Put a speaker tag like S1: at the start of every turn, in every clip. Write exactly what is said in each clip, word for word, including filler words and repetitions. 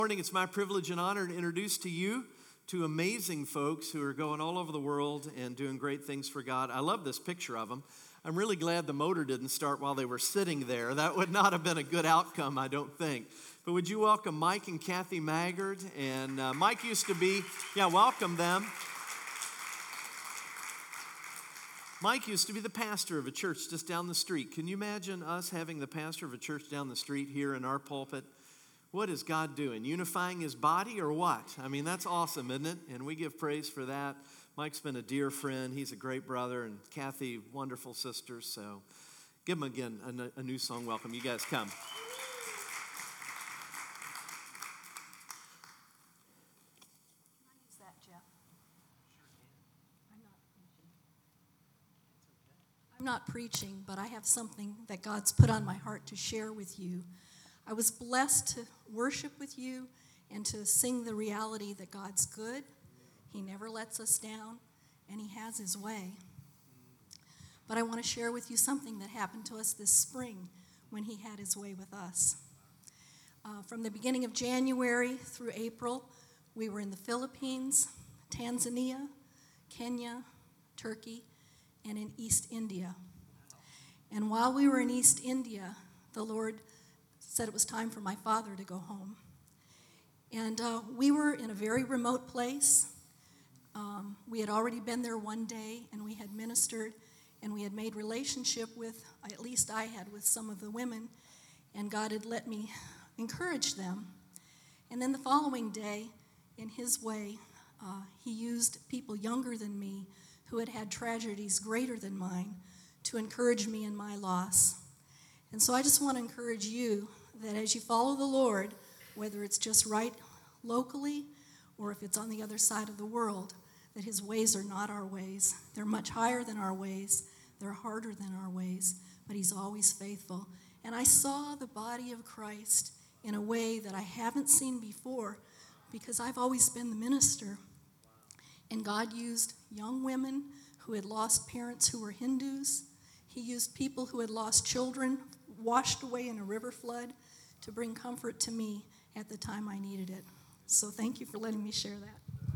S1: Morning, it's my privilege and honor to introduce to you two amazing folks who are going all over the world and doing great things for God. I love this picture of them. I'm really glad the motor didn't start while they were sitting there. That would not have been a good outcome, I don't think. But would you welcome Mike and Kathy Maggard? And uh, Mike used to be, yeah, welcome them. Mike used to be the pastor of a church just down the street. Can you imagine us having the pastor of a church down the street here in our pulpit? What is God doing? Unifying his body or what? I mean, that's awesome, isn't it? And we give praise for that. Mike's been a dear friend. He's a great brother. And Kathy, wonderful sister. So give them again a, a new song welcome. You guys come.
S2: I'm not preaching, but I have something that God's put on my heart to share with you. I was blessed to worship with you and to sing the reality that God's good. He never lets us down, and he has his way. But I want to share with you something that happened to us this spring when he had his way with us. Uh, from the beginning of January through April, we were in the Philippines, Tanzania, Kenya, Turkey, and in East India. And while we were in East India, the Lord said it was time for my father to go home. And uh, we were in a very remote place. Um, we had already been there one day, and we had ministered, and we had made relationship with, at least I had, with some of the women, and God had let me encourage them. And then the following day, in his way, uh, he used people younger than me who had had tragedies greater than mine to encourage me in my loss. And so I just want to encourage you that as you follow the Lord, whether it's just right locally or if it's on the other side of the world, that his ways are not our ways. They're much higher than our ways. They're harder than our ways, but he's always faithful. And I saw the body of Christ in a way that I haven't seen before because I've always been the minister. And God used young women who had lost parents who were Hindus. He used people who had lost children, washed away in a river flood, to bring comfort to me at the time I needed it. So thank you for letting me share that.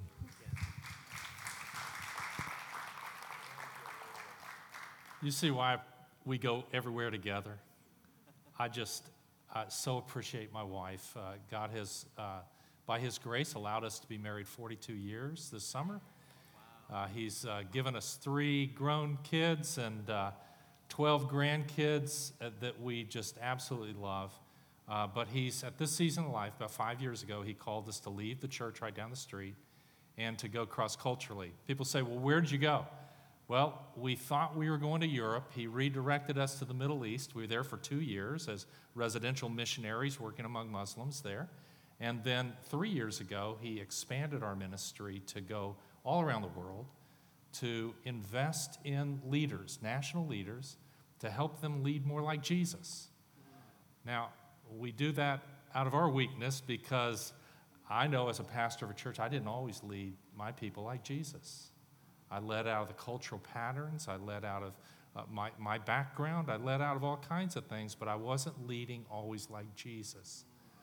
S3: You see why we go everywhere together. I just uh, so appreciate my wife. Uh, God has, uh, by his grace, allowed us to be married forty-two years this summer. Uh, he's uh, given us three grown kids and uh, twelve grandkids uh, that we just absolutely love. Uh, but he's, at this season of life, about five years ago, he called us to leave the church right down the street and to go cross-culturally. People say, well, where did you go? Well, we thought we were going to Europe. He redirected us to the Middle East. We were there for two years as residential missionaries working among Muslims there. And then three years ago, he expanded our ministry to go all around the world to invest in leaders, national leaders, to help them lead more like Jesus. Now, we do that out of our weakness because I know as a pastor of a church, I didn't always lead my people like Jesus. I led out of the cultural patterns. I led out of uh, my, my background. I led out of all kinds of things, but I wasn't leading always like Jesus.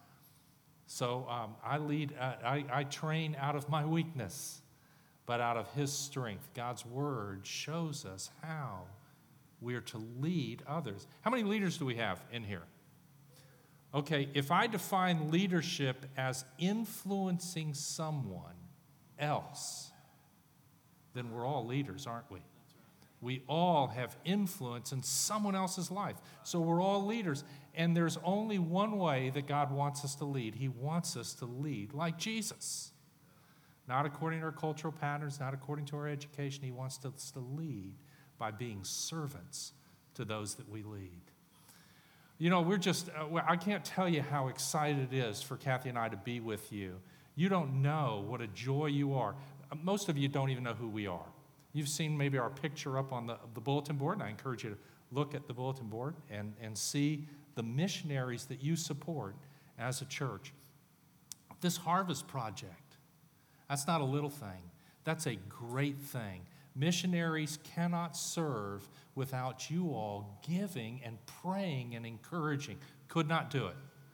S3: So um, I lead, uh, I, I train out of my weakness, but out of his strength. God's word shows us how we are to lead others. How many leaders do we have in here? Okay, if I define leadership as influencing someone else, then we're all leaders, aren't we? We all have influence in someone else's life. So we're all leaders. And there's only one way that God wants us to lead. He wants us to lead like Jesus. Not according to our cultural patterns, not according to our education. He wants us to lead by being servants to those that we lead. You know, we're just, uh, I can't tell you how excited it is for Kathy and I to be with you. You don't know what a joy you are. Most of you don't even know who we are. You've seen maybe our picture up on the, the bulletin board, and I encourage you to look at the bulletin board and, and see the missionaries that you support as a church. This Harvest Project, that's not a little thing. That's a great thing. Missionaries cannot serve without you all giving and praying and encouraging. Could not do it.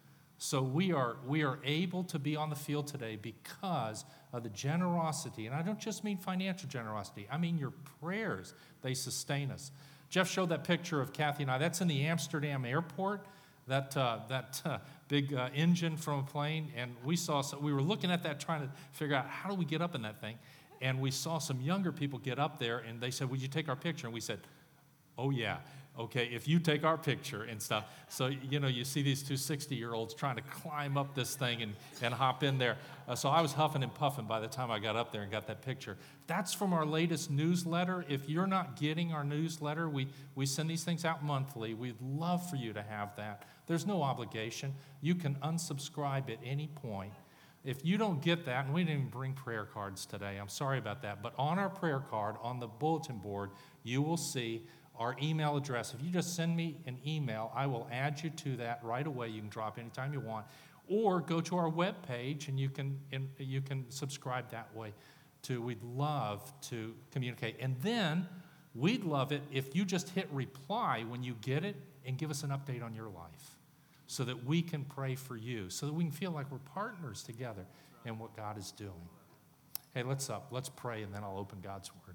S3: So we are, we are able to be on the field today because of the generosity. And I don't just mean financial generosity. I mean your prayers. They sustain us. Jeff showed that picture of Kathy and I. That's in the Amsterdam airport, that, uh, that uh, big uh, engine from a plane. And we saw, so we were looking at that trying to figure out how do we get up in that thing. And we saw some younger people get up there, and they said, would you take our picture? And we said, oh, yeah. Okay, if you take our picture and stuff. So, you know, you see these two sixty-year-olds trying to climb up this thing and, and hop in there. Uh, so I was huffing and puffing by the time I got up there and got that picture. That's from our latest newsletter. If you're not getting our newsletter, we, we send these things out monthly. We'd love for you to have that. There's no obligation. You can unsubscribe at any point. If you don't get that, and we didn't even bring prayer cards today, I'm sorry about that, but on our prayer card, on the bulletin board, you will see our email address. If you just send me an email, I will add you to that right away. You can drop anytime you want. Or go to our webpage and you can, and you can subscribe that way too. We'd love to communicate. And then we'd love it if you just hit reply when you get it and give us an update on your life so that we can pray for you, so that we can feel like we're partners together in what God is doing. Hey, let's up. Let's pray, and then I'll open God's word.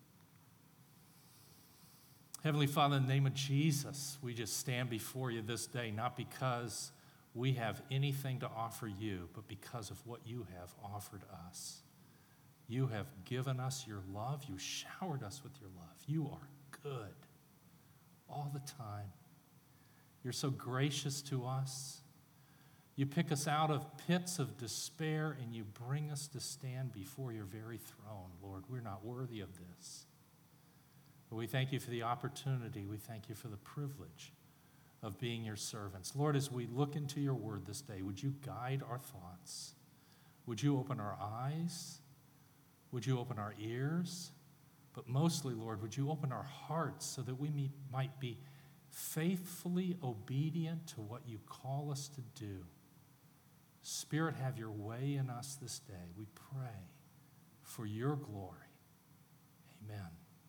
S3: Heavenly Father, in the name of Jesus, we just stand before you this day, not because we have anything to offer you, but because of what you have offered us. You have given us your love. You showered us with your love. You are good all the time. You're so gracious to us. You pick us out of pits of despair, and you bring us to stand before your very throne. Lord, we're not worthy of this. But we thank you for the opportunity. We thank you for the privilege of being your servants. Lord, as we look into your word this day, would you guide our thoughts? Would you open our eyes? Would you open our ears? But mostly, Lord, would you open our hearts so that we may, might be faithfully obedient to what you call us to do. Spirit, have your way in us this day. We pray for your glory. Amen.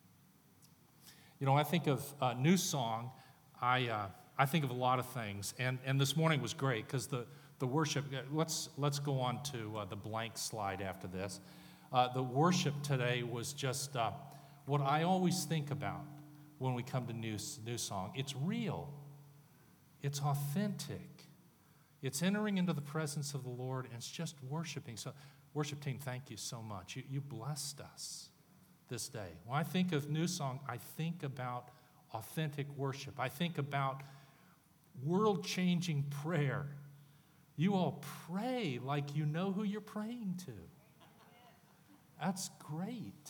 S3: You know, I think of a new song. I uh, I think of a lot of things, and and this morning was great because the the worship. Let's let's go on to uh, the blank slide after this. Uh, the worship today was just uh, what I always think about when we come to new new song. It's real. It's authentic. It's entering into the presence of the Lord, and it's just worshiping. So, worship team, thank you so much. You you blessed us this day. When I think of new song, I think about authentic worship. I think about world-changing prayer. You all pray like you know who you're praying to. That's great.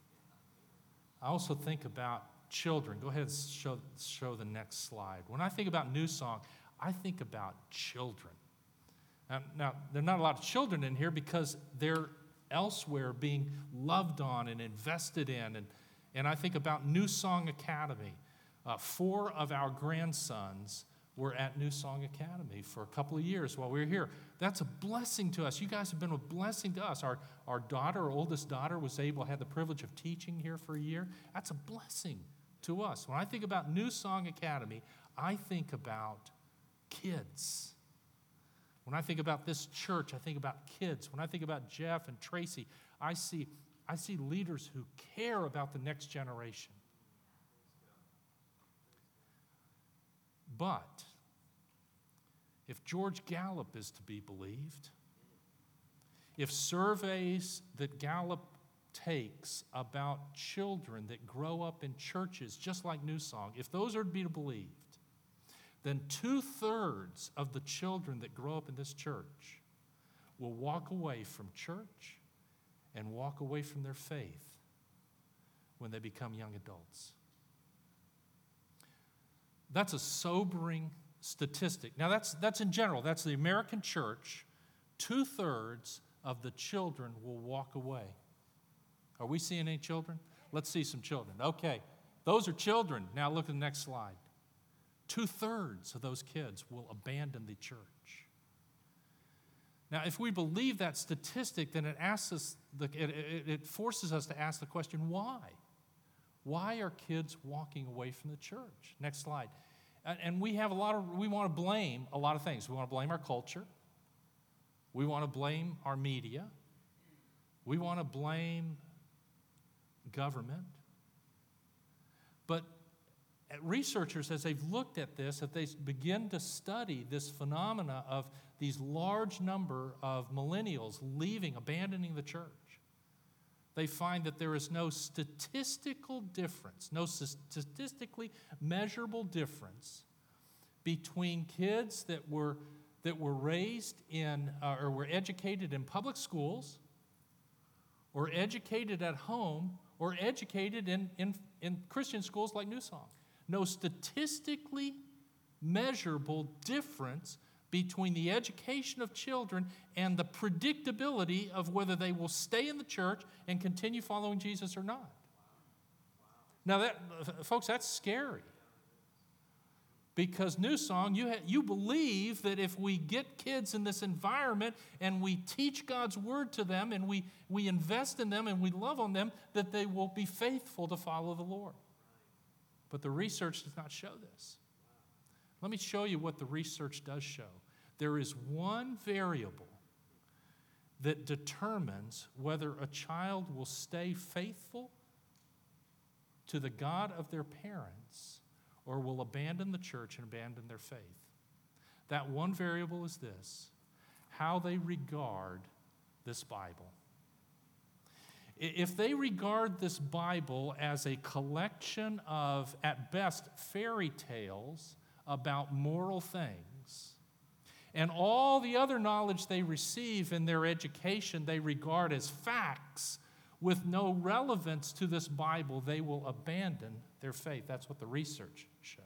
S3: I also think about children. Go ahead and show, show the next slide. When I think about new song, I think about children. Now, now, there are not a lot of children in here because they're elsewhere being loved on and invested in. And, and I think about New Song Academy. Uh, four of our grandsons were at New Song Academy for a couple of years while we were here. That's a blessing to us. You guys have been a blessing to us. Our, our daughter, our oldest daughter, was able, had the privilege of teaching here for a year. That's a blessing to us. When I think about New Song Academy, I think about kids. When I think about this church, I think about kids. When I think about Jeff and Tracy, I see, I see leaders who care about the next generation. But if George Gallup is to be believed, if surveys that Gallup takes about children that grow up in churches just like New Song, if those are to be believed, then two-thirds of the children that grow up in this church will walk away from church and walk away from their faith when they become young adults. That's a sobering statistic. Now, that's, that's in general. That's the American church. Two-thirds of the children will walk away. Are we seeing any children? Let's see some children. Okay, those are children. Now look at the next slide. Two-thirds of those kids will abandon the church. Now, if we believe that statistic, then it asks us, the, it, it, it forces us to ask the question, why? Why are kids walking away from the church? Next slide. And, and we have a lot of, we want to blame a lot of things. We want to blame our culture. We want to blame our media. We want to blame government. But researchers, as they've looked at this, as they begin to study this phenomena of these large number of millennials leaving, abandoning the church, they find that there is no statistical difference, no statistically measurable difference between kids that were, that were raised in uh, or were educated in public schools or educated at home or educated in, in, in Christian schools like New Song. No statistically measurable difference between the education of children and the predictability of whether they will stay in the church and continue following Jesus or not. Now, that, folks, that's scary. Because New Song, you, ha- you believe that if we get kids in this environment and we teach God's word to them and we, we invest in them and we love on them, that they will be faithful to follow the Lord. But the research does not show this. Let me show you what the research does show. There is one variable that determines whether a child will stay faithful to the God of their parents or will abandon the church and abandon their faith. That one variable is this: how they regard this Bible. If they regard this Bible as a collection of, at best, fairy tales about moral things, and all the other knowledge they receive in their education they regard as facts with no relevance to this Bible, they will abandon their faith. That's what the research shows.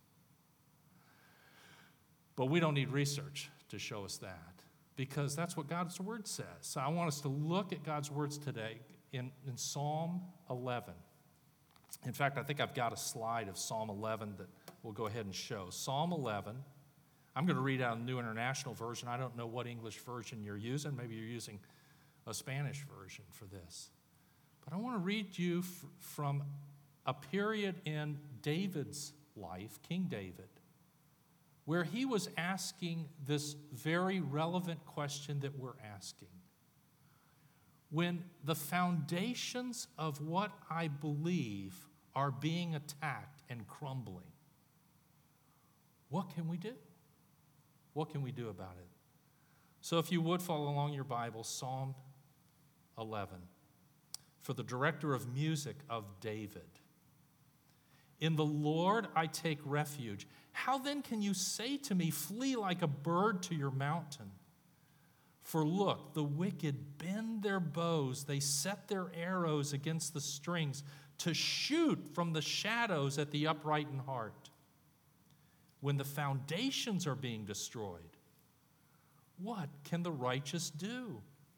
S3: But we don't need research to show us that, because that's what God's Word says. So I want us to look at God's words today in, in Psalm eleven. In fact, I think I've got a slide of Psalm eleven that we'll go ahead and show. Psalm eleven. I'm going to read out a New International Version. I don't know what English version you're using. Maybe you're using a Spanish version for this. But I want to read you f- from a period in David's life, King David, where he was asking this very relevant question that we're asking. When the foundations of what I believe are being attacked and crumbling, what can we do? What can we do about it? So if you would follow along your Bible, Psalm eleven. For the director of music of David. In the Lord I take refuge. How then can you say to me, flee like a bird to your mountain? For look, the wicked bend their bows. They set their arrows against the strings to shoot from the shadows at the upright in heart. When the foundations are being destroyed, what can the righteous do?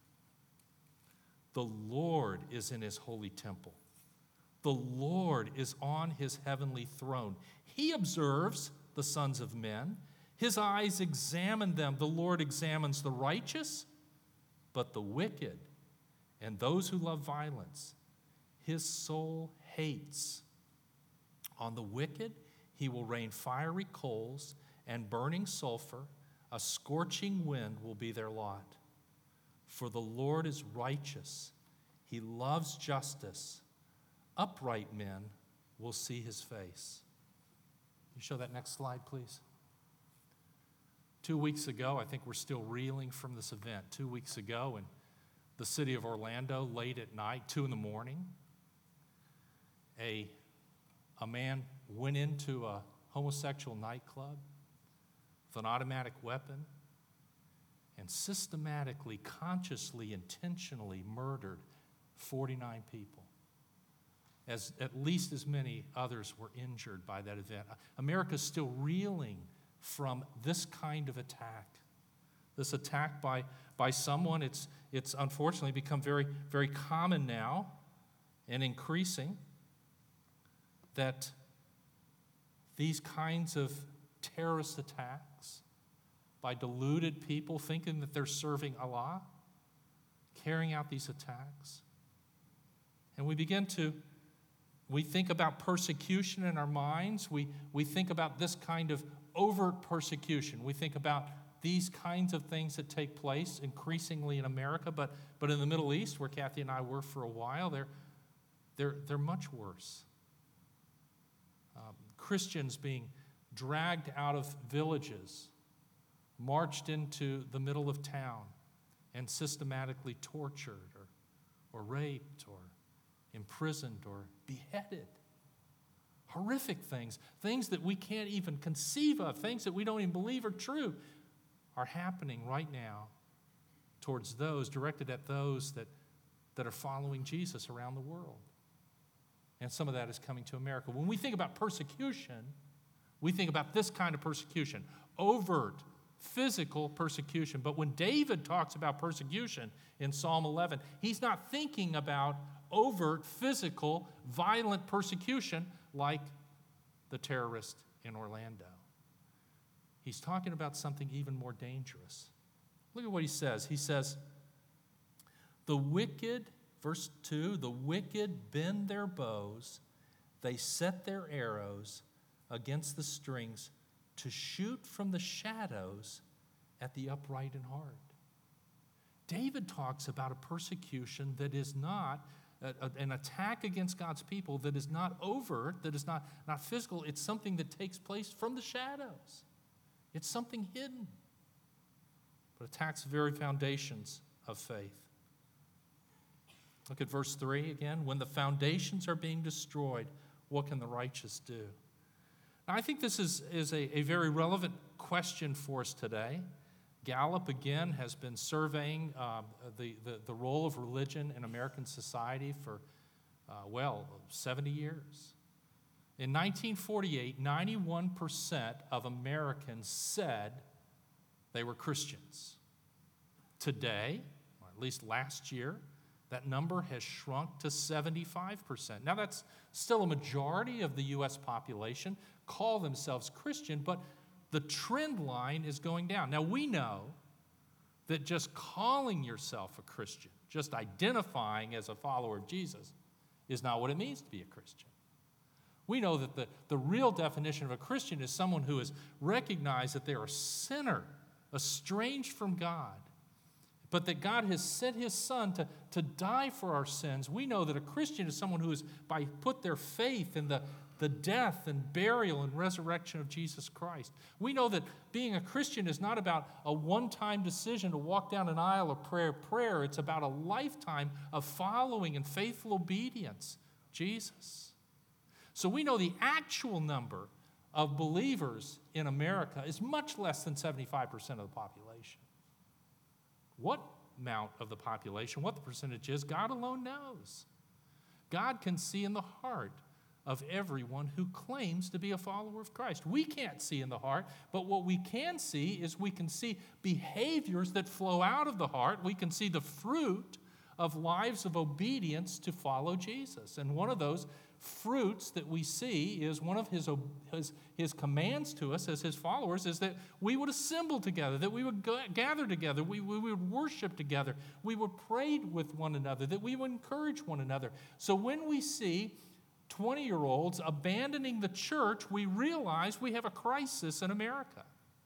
S3: The Lord is in his holy temple. The Lord is on his heavenly throne. He observes the sons of men. His eyes examine them. The Lord examines the righteous, but the wicked and those who love violence, his soul hates. On the wicked, he will rain fiery coals and burning sulfur. A scorching wind will be their lot. For the Lord is righteous. He loves justice. Upright men will see his face. Can you show that next slide, please? Two weeks ago, I think we're still reeling from this event. Two weeks ago in the city of Orlando, late at night, two in the morning, a, a man went into a homosexual nightclub with an automatic weapon and systematically, consciously, intentionally murdered forty-nine people. As at least as many others were injured by that event. America's still reeling from this kind of attack. This attack by, by someone, it's, it's unfortunately become very, very common now and increasing that these kinds of terrorist attacks by deluded people thinking that they're serving Allah, carrying out these attacks. And we begin to we think about persecution in our minds. We, we think about this kind of overt persecution. We think about these kinds of things that take place increasingly in America, but, but in the Middle East, where Kathy and I were for a while, they're, they're, they're much worse. Um, Christians being dragged out of villages, marched into the middle of town, and systematically tortured or, or raped or imprisoned or beheaded. Horrific things, things that we can't even conceive of, things that we don't even believe are true, are happening right now towards those, directed at those that, that are following Jesus around the world. And some of that is coming to America. When we think about persecution, we think about this kind of persecution, overt, physical persecution. But when David talks about persecution in Psalm eleven, he's not thinking about overt, physical, violent persecution like the terrorist in Orlando. He's talking about something even more dangerous. Look at what he says. He says, the wicked, verse two, the wicked bend their bows, they set their arrows against the strings to shoot from the shadows at the upright in heart. David talks about a persecution that is not a, a, an attack against God's people, that is not overt, that is not, not physical. It's something that takes place from the shadows. It's something hidden, but attacks the very foundations of faith. Look at verse three again. When the foundations are being destroyed, what can the righteous do? Now, I think this is, is a, a very relevant question for us today. Gallup, again, has been surveying um, the, the, the role of religion in American society for, uh, well, seventy years. In nineteen forty-eight, ninety-one percent of Americans said they were Christians. Today, or at least last year, that number has shrunk to seventy-five percent. Now, that's still a majority of the U S population call themselves Christian, but the trend line is going down. Now, we know that just calling yourself a Christian, just identifying as a follower of Jesus, is not what it means to be a Christian. We know that the, the real definition of a Christian is someone who has recognized that they're a sinner, estranged from God, but that God has sent his Son to, to die for our sins. We know that a Christian is someone who has by put their faith in the, the death and burial and resurrection of Jesus Christ. We know that being a Christian is not about a one-time decision to walk down an aisle of prayer, prayer. It's about a lifetime of following and faithful obedience, Jesus. So we know the actual number of believers in America is much less than seventy-five percent of the population. What amount of the population, what the percentage is, God alone knows. God can see in the heart of everyone who claims to be a follower of Christ. We can't see in the heart, but what we can see is we can see behaviors that flow out of the heart. We can see the fruit of lives of obedience to follow Jesus. And one of those fruits that we see is one of his, his, his commands to us as his followers is that we would assemble together, that we would go, gather together, we, we would worship together, we would pray with one another, that we would encourage one another. So when we see twenty-year-olds abandoning the church, we realize we have a crisis in America.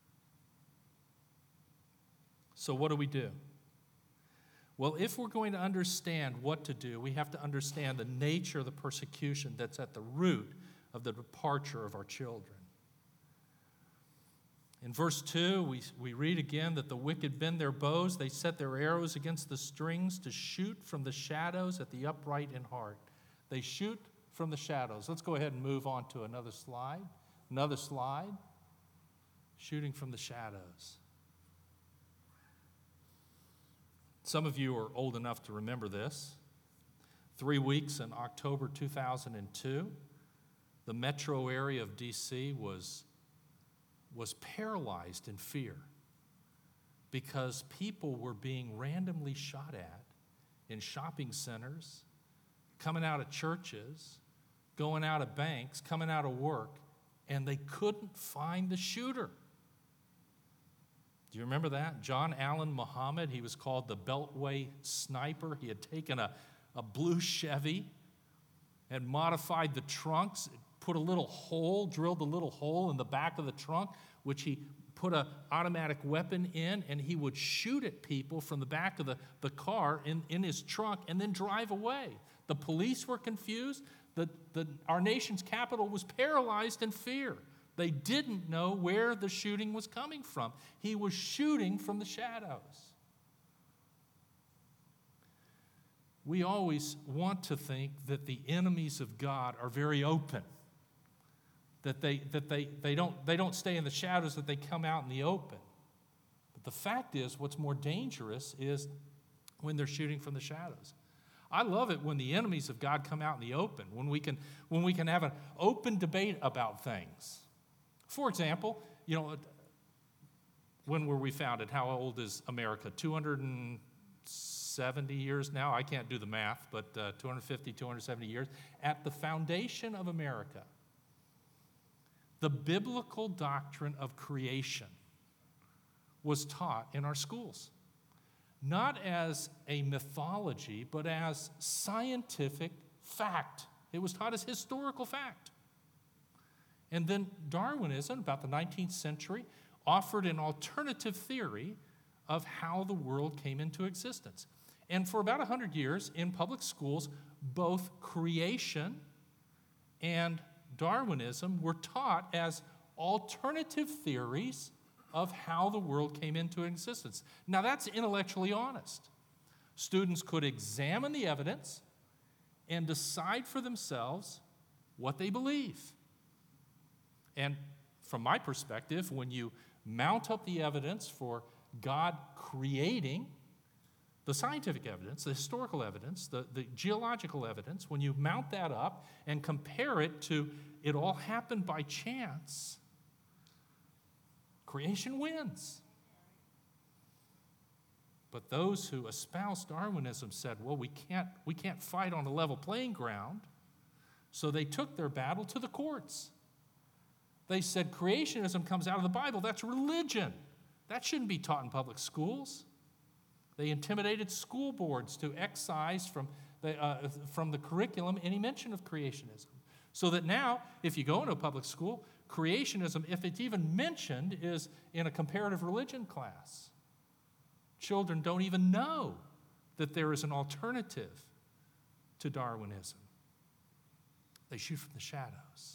S3: So what do we do? Well, if we're going to understand what to do, we have to understand the nature of the persecution that's at the root of the departure of our children. In verse two, we, we read again that the wicked bend their bows, they set their arrows against the strings to shoot from the shadows at the upright in heart. They shoot from the shadows. Let's go ahead and move on to another slide. Another slide. Shooting from the shadows. Some of you are old enough to remember this. Three weeks in October two thousand two, the metro area of D C was, was paralyzed in fear because people were being randomly shot at in shopping centers, coming out of churches, going out of banks, coming out of work, and they couldn't find the shooter. Do you remember that? John Allen Muhammad, he was called the Beltway Sniper. He had taken a, a blue Chevy and modified the trunks, put a little hole, drilled a little hole in the back of the trunk, which he put an automatic weapon in, and he would shoot at people from the back of the, the car in, in his trunk and then drive away. The police were confused. The, the, our nation's capital was paralyzed in fear. They didn't know where the shooting was coming from. He was shooting from the shadows. We always want to think that the enemies of God are very open, that they, that they, they, don't, they don't stay in the shadows, that they come out in the open. But the fact is, what's more dangerous is when they're shooting from the shadows. I love it when the enemies of God come out in the open, when we can, when we can have an open debate about things. For example, you know, when were we founded? How old is America? two hundred seventy years now? I can't do the math, but uh, two hundred fifty, two hundred seventy years. At the foundation of America, the biblical doctrine of creation was taught in our schools. Not as a mythology, but as scientific fact. It was taught as historical fact. And then Darwinism, about the nineteenth century, offered an alternative theory of how the world came into existence. And for about one hundred years in public schools, both creation and Darwinism were taught as alternative theories of how the world came into existence. Now, that's intellectually honest. Students could examine the evidence and decide for themselves what they believe. And from my perspective, when you mount up the evidence for God creating, the scientific evidence, the historical evidence, the, the geological evidence, when you mount that up and compare it to it all happened by chance, creation wins. But those who espouse Darwinism said, well, we can't, we can't fight on a level playing ground, so they took their battle to the courts. They said creationism comes out of the Bible. That's religion. That shouldn't be taught in public schools. They intimidated school boards to excise from the, uh, from the curriculum any mention of creationism. So that now, if you go into a public school, creationism, if it's even mentioned, is in a comparative religion class. Children don't even know that there is an alternative to Darwinism. They shoot from the shadows.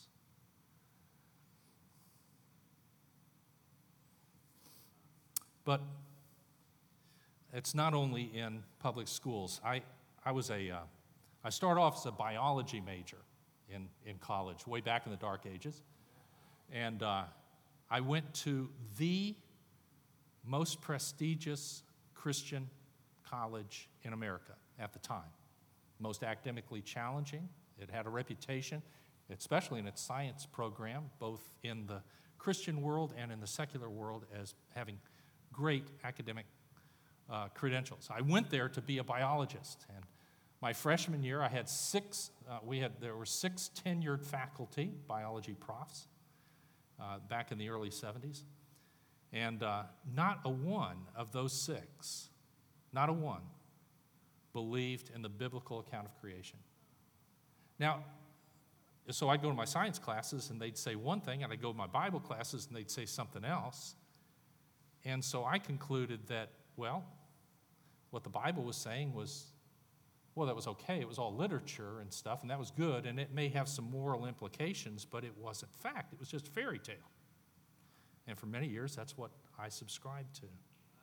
S3: But it's not only in public schools. I, I was a, uh, I started off as a biology major in, in college, way back in the dark ages. And uh, I went to the most prestigious Christian college in America at the time. Most academically challenging. It had a reputation, especially in its science program, both in the Christian world and in the secular world, as having great academic uh, credentials. I went there to be a biologist, and my freshman year I had six, uh, we had, there were six tenured faculty, biology profs, uh, back in the early seventies, and uh, not a one of those six, not a one, believed in the biblical account of creation. Now, so I'd go to my science classes and they'd say one thing, and I'd go to my Bible classes and they'd say something else. And so I concluded that, well, what the Bible was saying was, well, that was okay. It was all literature and stuff, and that was good, and it may have some moral implications, but it wasn't fact. It was just fairy tale. And for many years, that's what I subscribed to.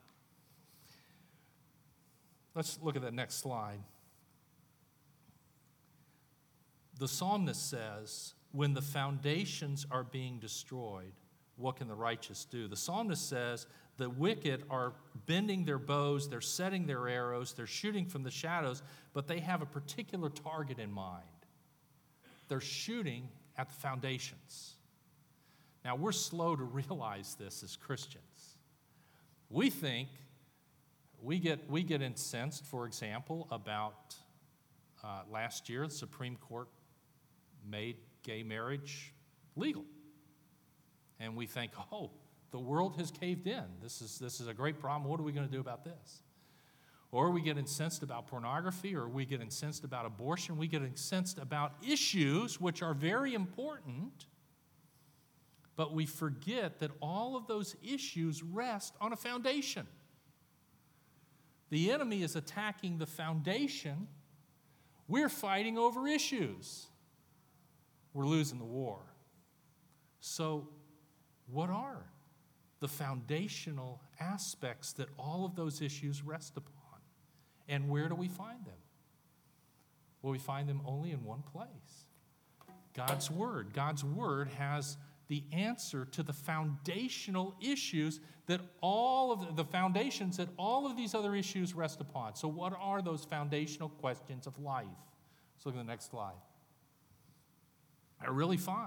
S3: Let's look at that next slide. The psalmist says, when the foundations are being destroyed, what can the righteous do? The psalmist says, the wicked are bending their bows, they're setting their arrows, they're shooting from the shadows, but they have a particular target in mind. They're shooting at the foundations. Now, we're slow to realize this as Christians. We think, we get, we get incensed, for example, about uh, last year, the Supreme Court made gay marriage legal. And we think, oh, the world has caved in. This is, this is a great problem. What are we going to do about this? Or we get incensed about pornography, or we get incensed about abortion. We get incensed about issues which are very important, but we forget that all of those issues rest on a foundation. The enemy is attacking the foundation. We're fighting over issues. We're losing the war. So, what are the foundational aspects that all of those issues rest upon? And where do we find them? Well, we find them only in one place. God's Word. God's Word has the answer to the foundational issues that all of the foundations that all of these other issues rest upon. So what are those foundational questions of life? Let's look at the next slide. There are really five.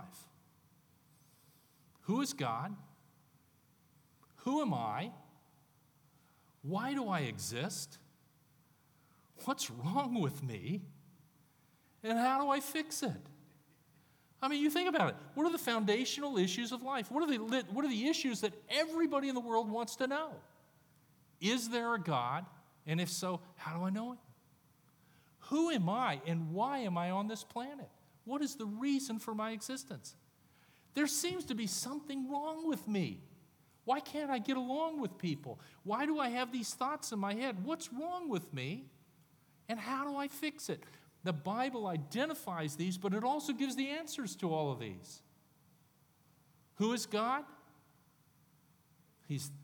S3: Who is God? Who am I? Why do I exist? What's wrong with me? And how do I fix it? I mean, you think about it. What are the foundational issues of life? What are the, what are the issues that everybody in the world wants to know? Is there a God? And if so, how do I know it? Who am I and why am I on this planet? What is the reason for my existence? There seems to be something wrong with me. Why can't I get along with people? Why do I have these thoughts in my head? What's wrong with me? And how do I fix it? The Bible identifies these, but it also gives the answers to all of these. Who is God? He's,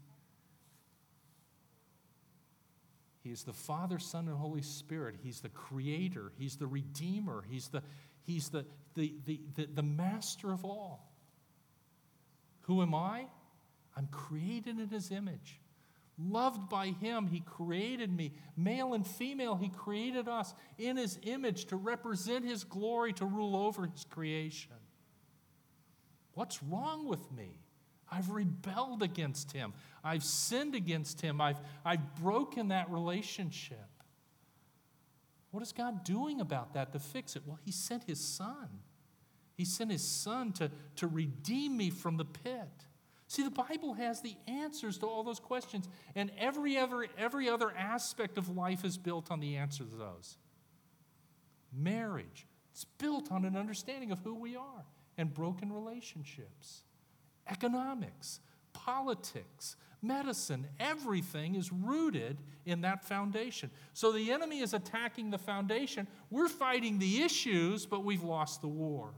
S3: he is the Father, Son, and Holy Spirit. He's the Creator. He's the Redeemer. He's the, he's the, the, the, the, the Master of all. Who am I? I'm created in His image. Loved by Him, He created me. Male and female, He created us in His image to represent His glory, to rule over His creation. What's wrong with me? I've rebelled against Him. I've sinned against Him. I've, I've broken that relationship. What is God doing about that to fix it? Well, He sent His Son. He sent His Son to, to redeem me from the pit. See, the Bible has the answers to all those questions, and every other, every other aspect of life is built on the answer to those. Marriage, it's built on an understanding of who we are, and broken relationships. Economics, politics, medicine, everything is rooted in that foundation. So the enemy is attacking the foundation. We're fighting the issues, but we've lost the war.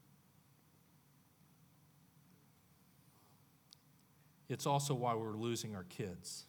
S3: It's also why we're losing our kids.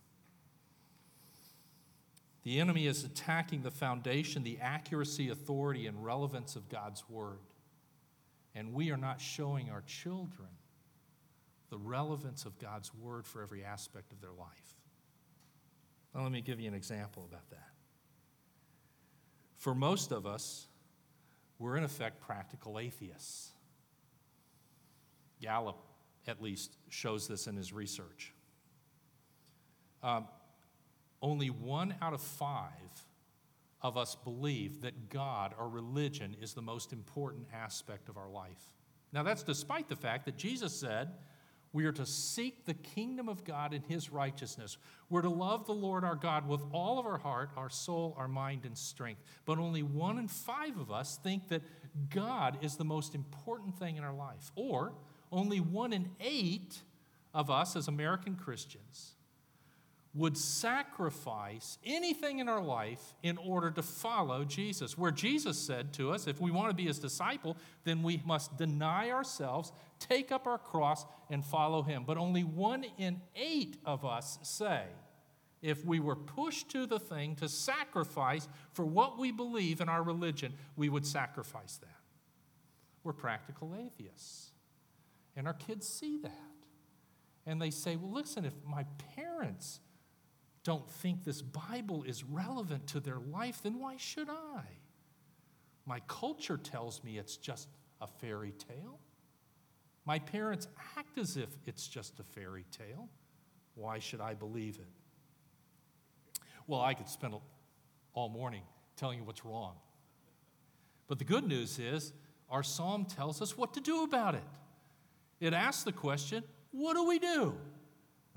S3: The enemy is attacking the foundation, the accuracy, authority, and relevance of God's Word. And we are not showing our children the relevance of God's Word for every aspect of their life. Now, let me give you an example about that. For most of us, we're in effect practical atheists. Gallup, at least, shows this in his research. Um, only one out of five of us believe that God or religion is the most important aspect of our life. Now, that's despite the fact that Jesus said we are to seek the kingdom of God and His righteousness. We're to love the Lord our God with all of our heart, our soul, our mind, and strength. But only one in five of us think that God is the most important thing in our life. Or only one in eight of us as American Christians would sacrifice anything in our life in order to follow Jesus. Where Jesus said to us, if we want to be His disciple, then we must deny ourselves, take up our cross, and follow Him. But only one in eight of us say, if we were pushed to the thing to sacrifice for what we believe in our religion, we would sacrifice that. We're practical atheists. And our kids see that. And they say, well, listen, if my parents don't think this Bible is relevant to their life, then why should I? My culture tells me it's just a fairy tale. My parents act as if it's just a fairy tale. Why should I believe it? Well, I could spend all morning telling you what's wrong. But the good news is, our psalm tells us what to do about it. It asks the question, what do we do?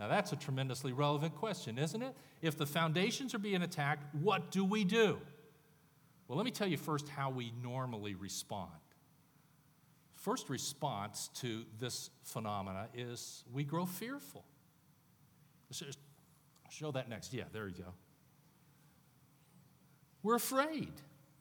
S3: Now, that's a tremendously relevant question, isn't it? If the foundations are being attacked, what do we do? Well, let me tell you first how we normally respond. First response to this phenomena is we grow fearful. Show that next. Yeah, there you go. We're afraid.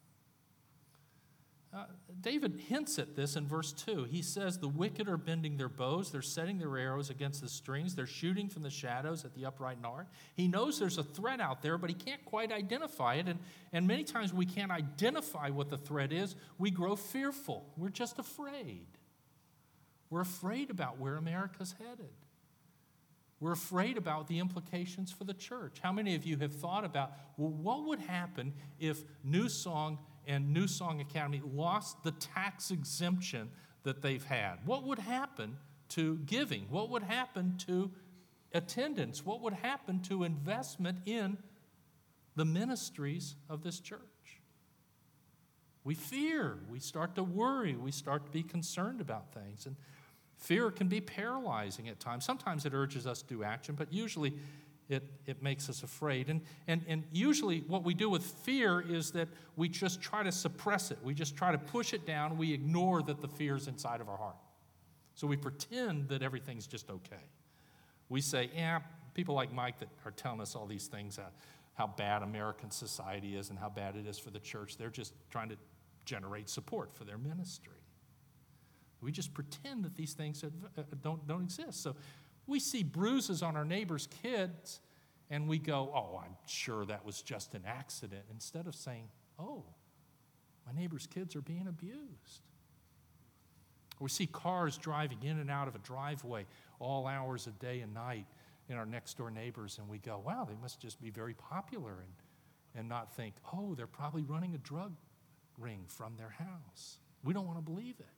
S3: Uh, David hints at this in verse two. He says, the wicked are bending their bows, they're setting their arrows against the strings, they're shooting from the shadows at the upright in heart. He knows there's a threat out there, but he can't quite identify it. And, and many times we can't identify what the threat is. We grow fearful. We're just afraid. We're afraid about where America's headed. We're afraid about the implications for the church. How many of you have thought about, well, what would happen if New Song and New Song Academy lost the tax exemption that they've had? What would happen to giving? What would happen to attendance? What would happen to investment in the ministries of this church? We fear. We start to worry. We start to be concerned about things. And fear can be paralyzing at times. Sometimes it urges us to do action, but usually It, it makes us afraid. And, and, and usually what we do with fear is that we just try to suppress it. We just try to push it down. We ignore that the fear is inside of our heart. So we pretend that everything's just okay. We say, yeah, people like Mike that are telling us all these things, uh, how bad American society is and how bad it is for the church, they're just trying to generate support for their ministry. We just pretend that these things don't, don't exist. So we see bruises on our neighbor's kids, and we go, oh, I'm sure that was just an accident, instead of saying, oh, my neighbor's kids are being abused. Or we see cars driving in and out of a driveway all hours of day and night in our next-door neighbors, and we go, wow, they must just be very popular, and, and not think, oh, they're probably running a drug ring from their house. We don't want to believe it.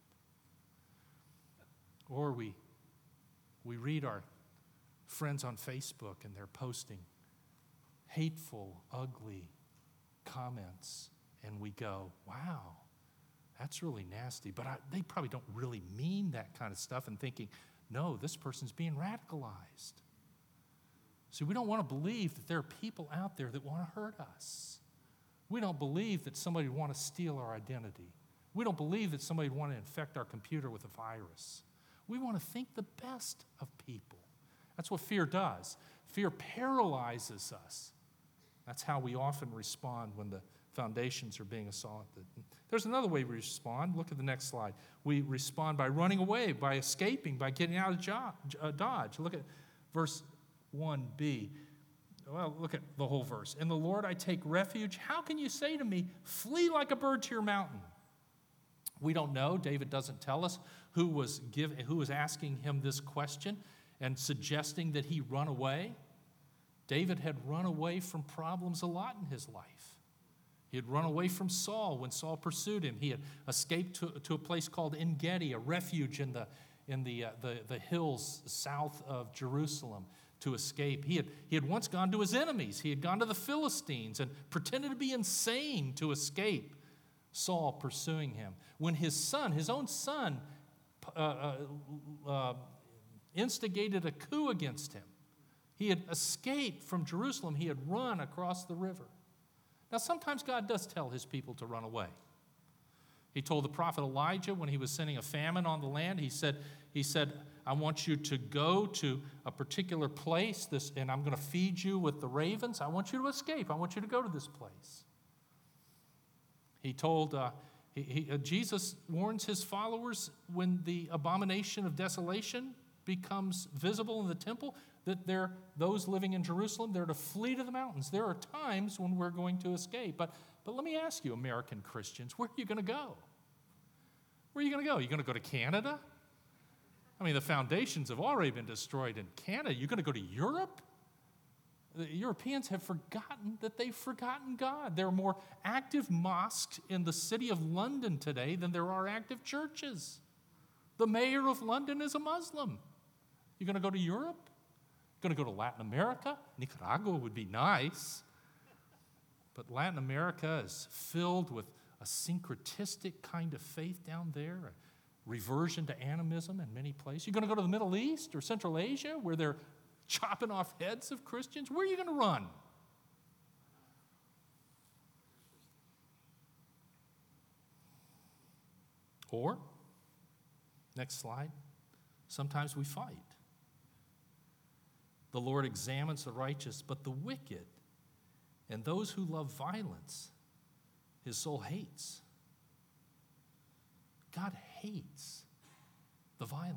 S3: Or we We read our friends on Facebook, and they're posting hateful, ugly comments, and we go, wow, that's really nasty. But I, they probably don't really mean that kind of stuff, and thinking, no, this person's being radicalized. See, we don't want to believe that there are people out there that want to hurt us. We don't believe that somebody would want to steal our identity. We don't believe that somebody would want to infect our computer with a virus. We want to think the best of people. That's what fear does. Fear paralyzes us. That's how we often respond when the foundations are being assaulted. There's another way we respond. Look at the next slide. We respond by running away, by escaping, by getting out of jo- uh, Dodge. Look at verse one b. Well, look at the whole verse. In the Lord I take refuge. How can you say to me, flee like a bird to your mountain? We don't know. David doesn't tell us who was give, who was asking him this question and suggesting that he run away. David had run away from problems a lot in his life. He had run away from Saul when Saul pursued him. He had escaped to, to a place called En-Gedi, a refuge in the in the, uh, the the hills south of Jerusalem, to escape. He had he had once gone to his enemies. He had gone to the Philistines and pretended to be insane to escape Saul pursuing him. When his son, his own son, uh, uh, uh, instigated a coup against him, he had escaped from Jerusalem. He had run across the river. Now, sometimes God does tell his people to run away. He told the prophet Elijah when he was sending a famine on the land, he said, he said, I want you to go to a particular place, this, and I'm going to feed you with the ravens. I want you to escape. I want you to go to this place. He told, uh, he, he, uh, Jesus warns his followers when the abomination of desolation becomes visible in the temple, that they're, those living in Jerusalem, they're to flee to the mountains. There are times when we're going to escape. But, but let me ask you, American Christians, where are you going to go? Where are you going to go? Are you going to go to Canada? I mean, the foundations have already been destroyed in Canada. You're going to go to Europe? The Europeans have forgotten that they've forgotten God. There are more active mosques in the city of London today than there are active churches. The mayor of London is a Muslim. You're going to go to Europe? You're going to go to Latin America? Nicaragua would be nice. But Latin America is filled with a syncretistic kind of faith down there, a reversion to animism in many places. You're going to go to the Middle East or Central Asia where there are chopping off heads of Christians? Where are you going to run? Or, next slide, sometimes we fight. The Lord examines the righteous, but the wicked and those who love violence, his soul hates. God hates the violent.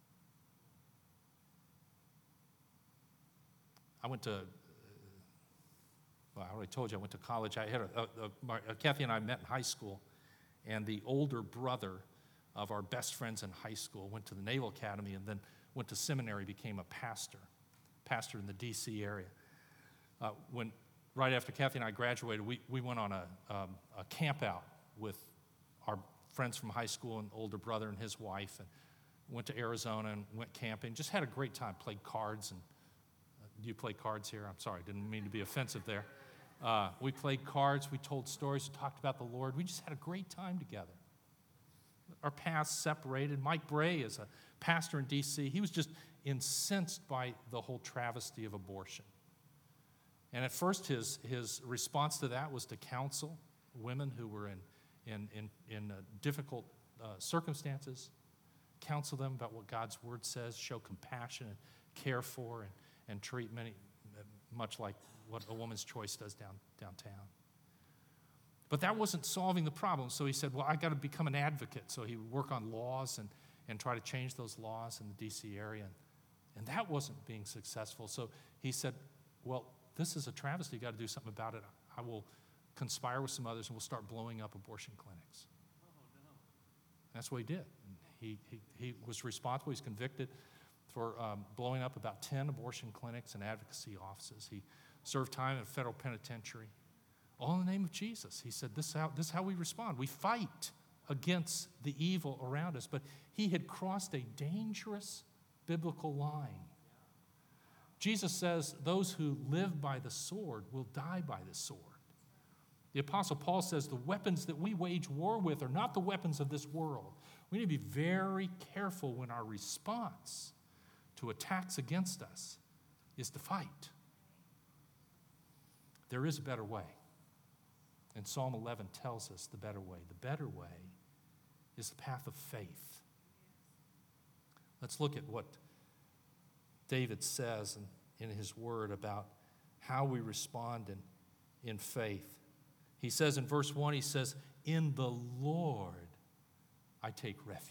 S3: I went to, well, I already told you, I went to college. I had a, a, a, Kathy and I met in high school, and the older brother of our best friends in high school went to the Naval Academy and then went to seminary, became a pastor, pastor in the D C area. Uh, when right after Kathy and I graduated, we, we went on a, um, a camp out with our friends from high school and older brother and his wife, and went to Arizona and went camping. Just had a great time, played cards. And uh, do you play cards here? I'm sorry, didn't mean to be offensive there. Uh, we played cards, we told stories, we talked about the Lord. We just had a great time together. Our paths separated. Mike Bray is a pastor in D C. He was just incensed by the whole travesty of abortion. And at first his, his response to that was to counsel women who were in, in, in, in uh, difficult uh, circumstances, counsel them about what God's word says, show compassion and care for, and, and treat many, much like what A Woman's Choice does down, downtown. But that wasn't solving the problem, so he said, well, I got to become an advocate. So he would work on laws and, and try to change those laws in the D C area. And, and that wasn't being successful. So he said, well, this is a travesty. You've got to do something about it. I will conspire with some others, and we'll start blowing up abortion clinics. Oh, no. That's what he did. And he, he, he was responsible. He was convicted for um, blowing up about ten abortion clinics and advocacy offices. He served time in a federal penitentiary. All in the name of Jesus. He said, this is, how, this is how we respond. We fight against the evil around us. But he had crossed a dangerous biblical line. Jesus says those who live by the sword will die by the sword. The Apostle Paul says the weapons that we wage war with are not the weapons of this world. We need to be very careful when our response to attacks against us is to fight. There is a better way. And Psalm eleven tells us the better way. The better way is the path of faith. Let's look at what David says in, in his word about how we respond in, in faith. He says in verse one, he says, in the Lord I take refuge.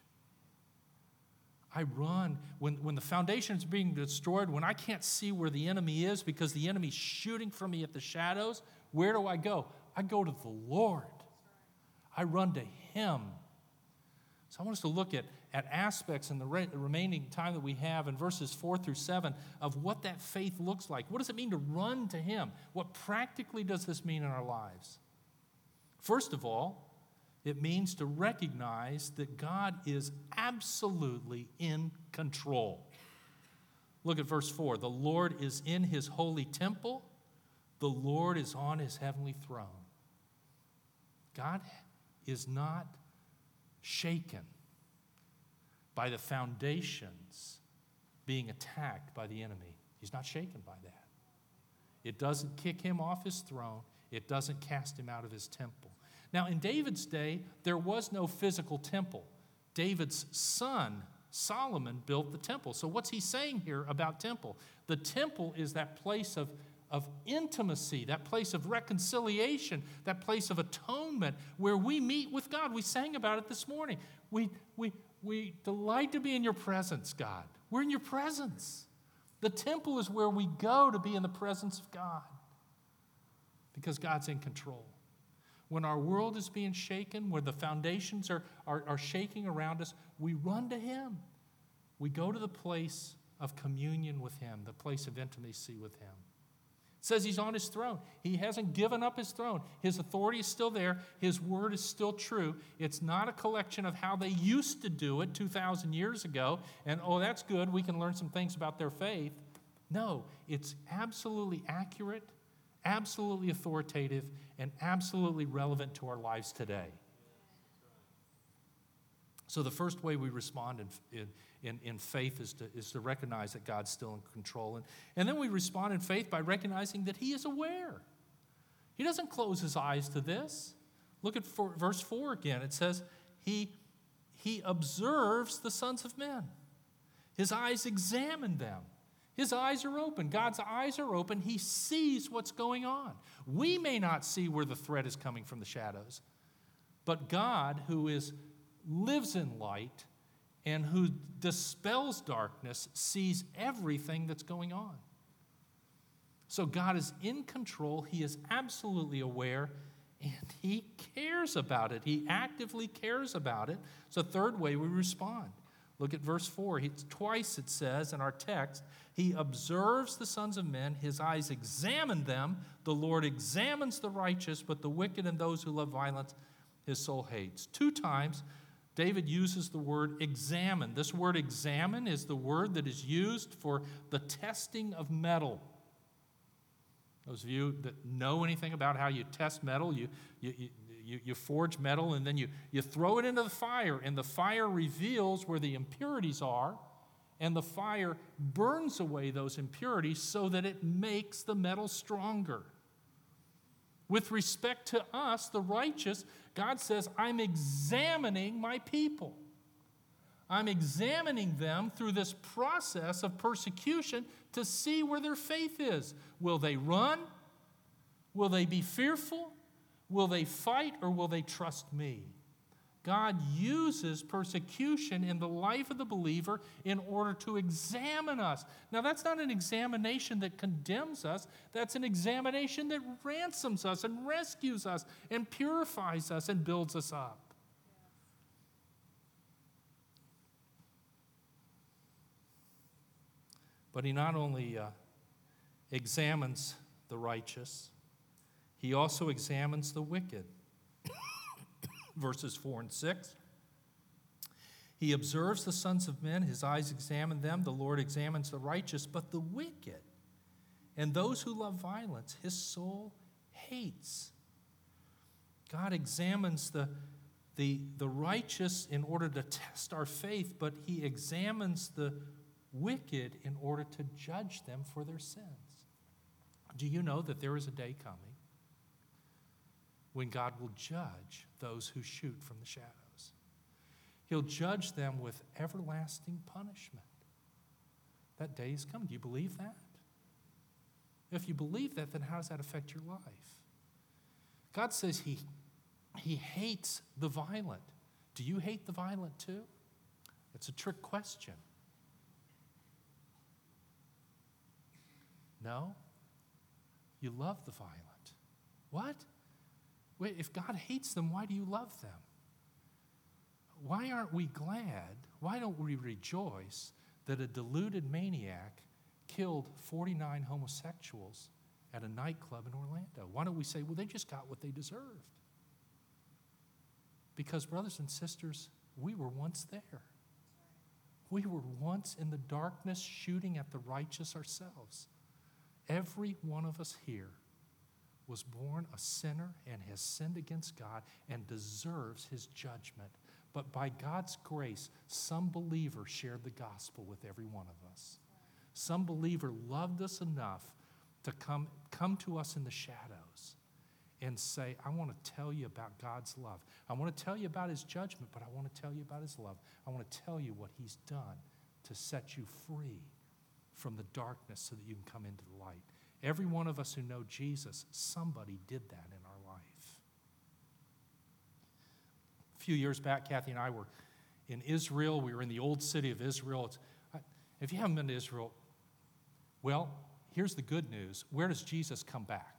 S3: I run. When, when the foundation is being destroyed, when I can't see where the enemy is because the enemy's shooting from me at the shadows, where do I go? I go to the Lord. I run to him. So I want us to look at, at aspects in the re- remaining time that we have in verses four through seven of what that faith looks like. What does it mean to run to him? What practically does this mean in our lives? First of all, it means to recognize that God is absolutely in control. Look at verse four. The Lord is in his holy temple. The Lord is on his heavenly throne. God is not shaken by the foundations being attacked by the enemy. He's not shaken by that. It doesn't kick him off his throne. It doesn't cast him out of his temple. Now, in David's day, there was no physical temple. David's son, Solomon, built the temple. So what's he saying here about temple? The temple is that place of of intimacy, that place of reconciliation, that place of atonement where we meet with God. We sang about it this morning. We, we, we delight to be in your presence, God. We're in your presence. The temple is where we go to be in the presence of God because God's in control. When our world is being shaken, where the foundations are, are, are shaking around us, we run to him. We go to the place of communion with him, the place of intimacy with him. It says he's on his throne. He hasn't given up his throne. His authority is still there. His word is still true. It's not a collection of how they used to do it two thousand years ago, and oh, that's good, we can learn some things about their faith. No, it's absolutely accurate, absolutely authoritative, and absolutely relevant to our lives today. So the first way we respond in, in, in, in faith is to, is to recognize that God's still in control. And, and then we respond in faith by recognizing that he is aware. He doesn't close his eyes to this. Look at four, verse four again. It says, he, he observes the sons of men. His eyes examine them. His eyes are open. God's eyes are open. He sees what's going on. We may not see where the threat is coming from the shadows, but God, who is lives in light and who dispels darkness, sees everything that's going on. So God is in control. He is absolutely aware, and he cares about it. He actively cares about it. So third way we respond. Look at verse four. He, twice it says in our text, he observes the sons of men. His eyes examine them. The Lord examines the righteous, but the wicked and those who love violence, his soul hates. Two times, David uses the word examine. This word examine is the word that is used for the testing of metal. Those of you that know anything about how you test metal, you, you, you, you forge metal and then you, you throw it into the fire, and the fire reveals where the impurities are, and the fire burns away those impurities so that it makes the metal stronger. With respect to us, the righteous, God says, I'm examining my people. I'm examining them through this process of persecution to see where their faith is. Will they run? Will they be fearful? Will they fight, or will they trust me? God uses persecution in the life of the believer in order to examine us. Now, that's not an examination that condemns us. That's an examination that ransoms us and rescues us and purifies us and builds us up. But he not only uh, examines the righteous, he also examines the wicked. Verses four and six. He observes the sons of men, his eyes examine them, the Lord examines the righteous, but the wicked and those who love violence, his soul hates. God examines the, the, the righteous in order to test our faith, but he examines the wicked in order to judge them for their sins. Do you know that there is a day coming when God will judge those who shoot from the shadows? He'll judge them with everlasting punishment. That day is coming. Do you believe that? If you believe that, then how does that affect your life? God says he, he hates the violent. Do you hate the violent too? It's a trick question. No? You love the violent. What? Wait, if God hates them, why do you love them? Why aren't we glad? Why don't we rejoice that a deluded maniac killed forty-nine homosexuals at a nightclub in Orlando? Why don't we say, well, they just got what they deserved? Because, brothers and sisters, we were once there. We were once in the darkness shooting at the righteous ourselves. Every one of us here was born a sinner and has sinned against God and deserves his judgment. But by God's grace, some believer shared the gospel with every one of us. Some believer loved us enough to come, come to us in the shadows and say, I want to tell you about God's love. I want to tell you about his judgment, but I want to tell you about his love. I want to tell you what he's done to set you free from the darkness so that you can come into the light. Every one of us who know Jesus, somebody did that in our life. A few years back, Kathy and I were in Israel. We were in the old city of Israel. It's, if you haven't been to Israel, well, here's the good news. Where does Jesus come back?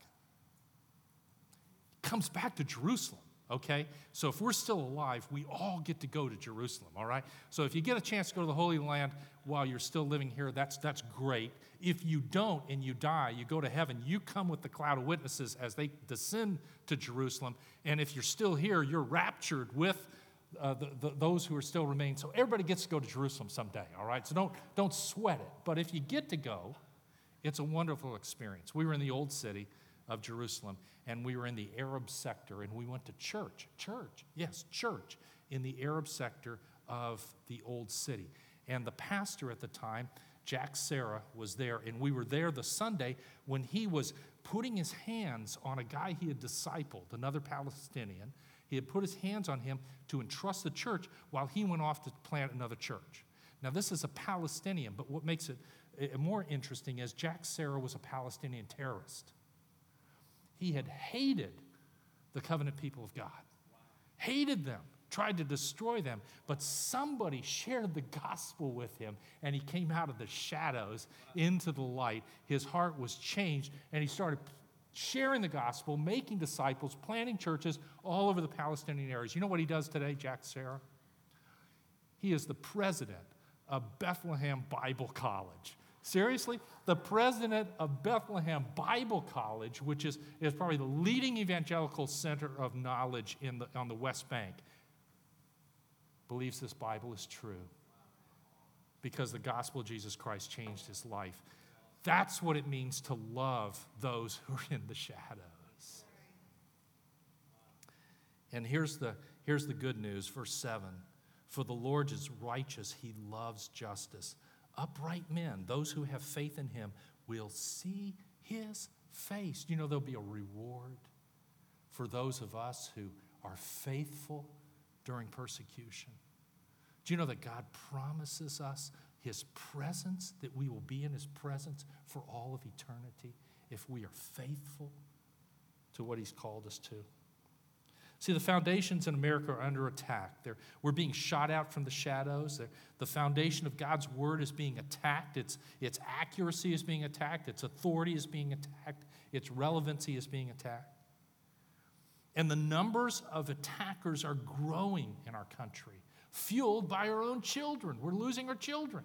S3: He comes back to Jerusalem. Okay? So if we're still alive, we all get to go to Jerusalem, all right? So if you get a chance to go to the Holy Land while you're still living here, that's, that's great. If you don't and you die, you go to heaven, you come with the cloud of witnesses as they descend to Jerusalem. And if you're still here, you're raptured with uh, the, the, those who are still remain. So everybody gets to go to Jerusalem someday, all right? So don't, don't sweat it. But if you get to go, it's a wonderful experience. We were in the old city of Jerusalem, and we were in the Arab sector, and we went to church, church, yes, church, in the Arab sector of the old city. And the pastor at the time, Jack Serra, was there, and we were there the Sunday when he was putting his hands on a guy he had discipled, another Palestinian. He had put his hands on him to entrust the church while he went off to plant another church. Now, this is a Palestinian, but what makes it more interesting is Jack Serra was a Palestinian terrorist. He had hated the covenant people of God, hated them, tried to destroy them, but somebody shared the gospel with him, and he came out of the shadows into the light. His heart was changed, and he started sharing the gospel, making disciples, planting churches all over the Palestinian areas. You know what he does today, Jack Serra? He is the president of Bethlehem Bible College. Seriously? The president of Bethlehem Bible College, which is, is probably the leading evangelical center of knowledge in the, on the West Bank, believes this Bible is true because the gospel of Jesus Christ changed his life. That's what it means to love those who are in the shadows. And here's the, here's the good news, verse seven. For the Lord is righteous, he loves justice. Upright men, those who have faith in him, will see his face. You know, there'll be a reward for those of us who are faithful during persecution. Do you know that God promises us his presence, that we will be in his presence for all of eternity if we are faithful to what he's called us to? See, the foundations in America are under attack. They're, we're being shot out from the shadows. They're, the foundation of God's word is being attacked. Its, its accuracy is being attacked. Its authority is being attacked. Its relevancy is being attacked. And the numbers of attackers are growing in our country, fueled by our own children. We're losing our children.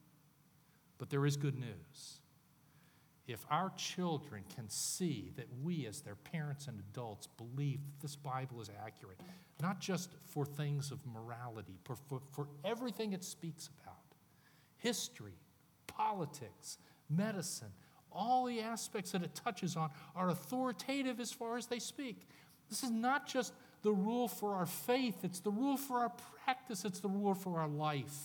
S3: But there is good news. If our children can see that we as their parents and adults believe that this Bible is accurate, not just for things of morality, but for, for everything it speaks about, history, politics, medicine, all the aspects that it touches on are authoritative as far as they speak. This is not just the rule for our faith, it's the rule for our practice, it's the rule for our life.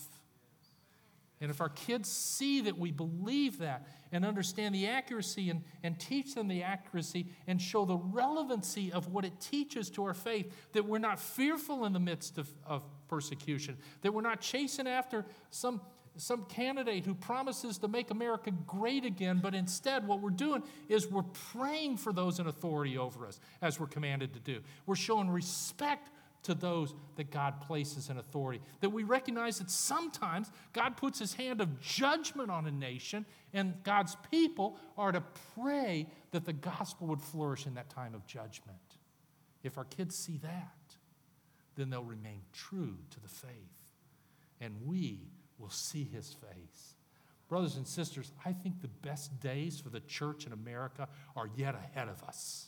S3: And if our kids see that we believe that and understand the accuracy and, and teach them the accuracy and show the relevancy of what it teaches to our faith, that we're not fearful in the midst of, of persecution, that we're not chasing after some, some candidate who promises to make America great again, but instead what we're doing is we're praying for those in authority over us, as we're commanded to do. We're showing respect to those that God places in authority. That we recognize that sometimes God puts his hand of judgment on a nation, and God's people are to pray that the gospel would flourish in that time of judgment. If our kids see that, then they'll remain true to the faith, and we will see his face. Brothers and sisters, I think the best days for the church in America are yet ahead of us.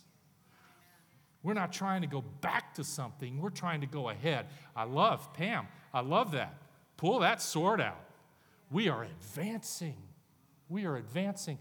S3: We're not trying to go back to something. We're trying to go ahead. I love, Pam, I love that. Pull that sword out. We are advancing. We are advancing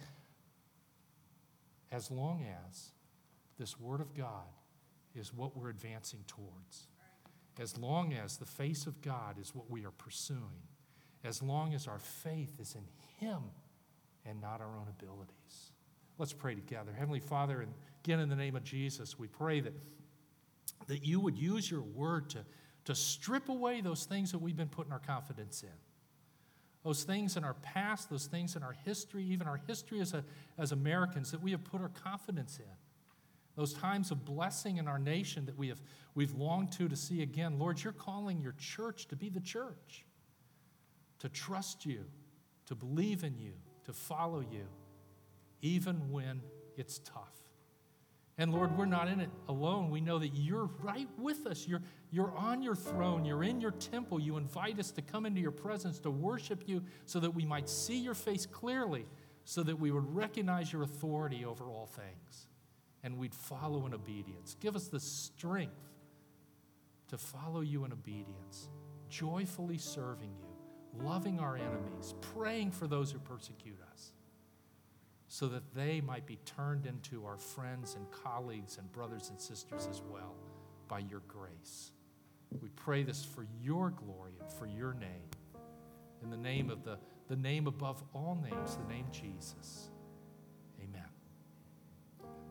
S3: as long as this Word of God is what we're advancing towards. As long as the face of God is what we are pursuing. As long as our faith is in him and not our own abilities. Let's pray together. Heavenly Father, and again in the name of Jesus, we pray that, that you would use your word to, to strip away those things that we've been putting our confidence in. Those things in our past, those things in our history, even our history as, a, as Americans that we have put our confidence in. Those times of blessing in our nation that we have, we've longed to to see again. Lord, you're calling your church to be the church, to trust you, to believe in you, to follow you, even when it's tough. And Lord, we're not in it alone. We know that you're right with us. You're, you're on your throne. You're in your temple. You invite us to come into your presence to worship you so that we might see your face clearly, so that we would recognize your authority over all things, and we'd follow in obedience. Give us the strength to follow you in obedience, joyfully serving you, loving our enemies, praying for those who persecute us, so that they might be turned into our friends and colleagues and brothers and sisters as well by your grace. We pray this for your glory and for your name. In the name of the, the name above all names, the name Jesus. Amen.